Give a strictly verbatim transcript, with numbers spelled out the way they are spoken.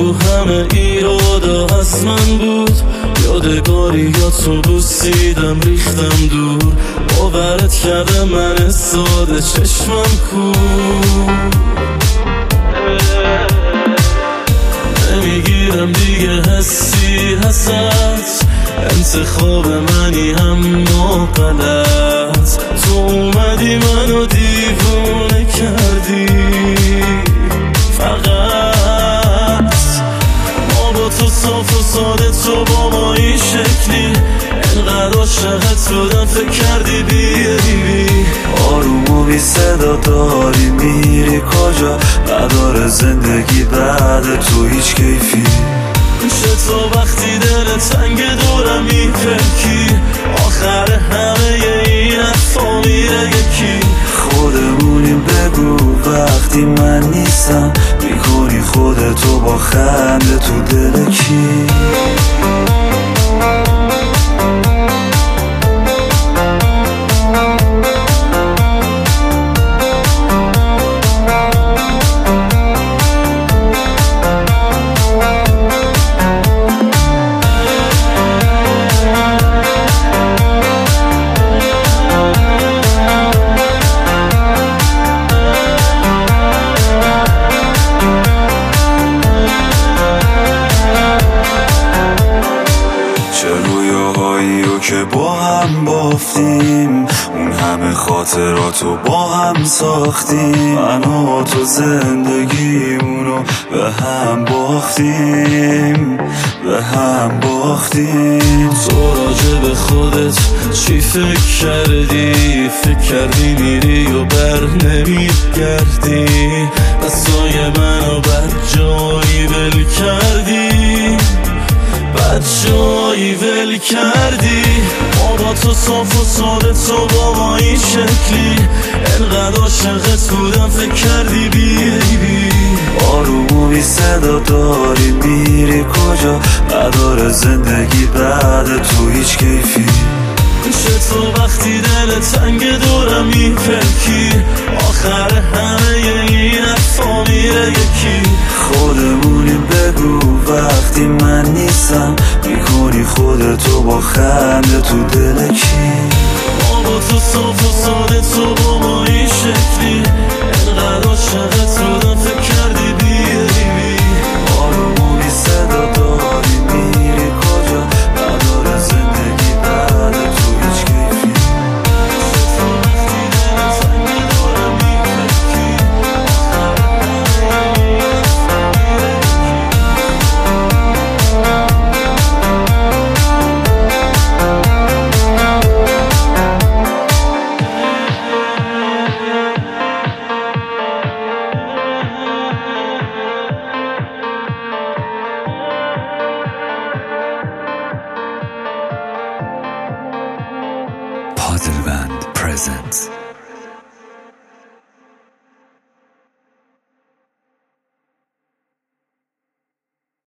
بگو همه ایرادا از من بود، یادگاریاتو بوسیدم ریختم دور، باورت کرده من ساده چشمم کور. نمیگیرم دیگه حسی هست، انتخاب منی هم غلط. تو اومدی منو دیوونه کردی، فقط ما با تو صاف و ساده، تو با ما این شکلی، انقدر عاشقت بودم فکر کردی بیایی. آروم و بی صدا داری میری کجا؟ نداره زندگی بعد تو هیچ کیفی. چطور وقتی دل تنگ دورم میپکی، آخر همه این حرفا میره یکی. خودمونیم بگو وقتی من نیستم، میکنی خودتو با خنده تو دل کی؟ که با هم بافتیم، اون همه خاطراتو با هم ساختیم، من و تو زندگیمونو به هم باختیم، به هم باختیم. تو راجع به خودت چی فکر کردی؟ فکر کردی میری و بر نمیگردی، دستای منو بد جایی ول کردی، بد جایی ول کردی. ما با تو صاف و ساده، تو با ما این شکلی، انقدر عاشقت بودم فکر کردی بیایی. آروم و بی صدا داری میری کجا؟ نداره زندگی بعد تو هیچ کیفی. چطور وقتی دل تنگ دورم میپکی، آخر همه این حرفا میره یکی. خودمونیم بگو وقتی من نیستم، میکنی خودتو با خنده تو دل کی؟ ما با تو صاف و ساده، تو با ما این شکلی، انقدر عاشقت بودم فکر کردی بیایی. آروم و بی صدا داری میری کجا؟ نداره زندگی بعد تو هیچ کیفی. Padelband presents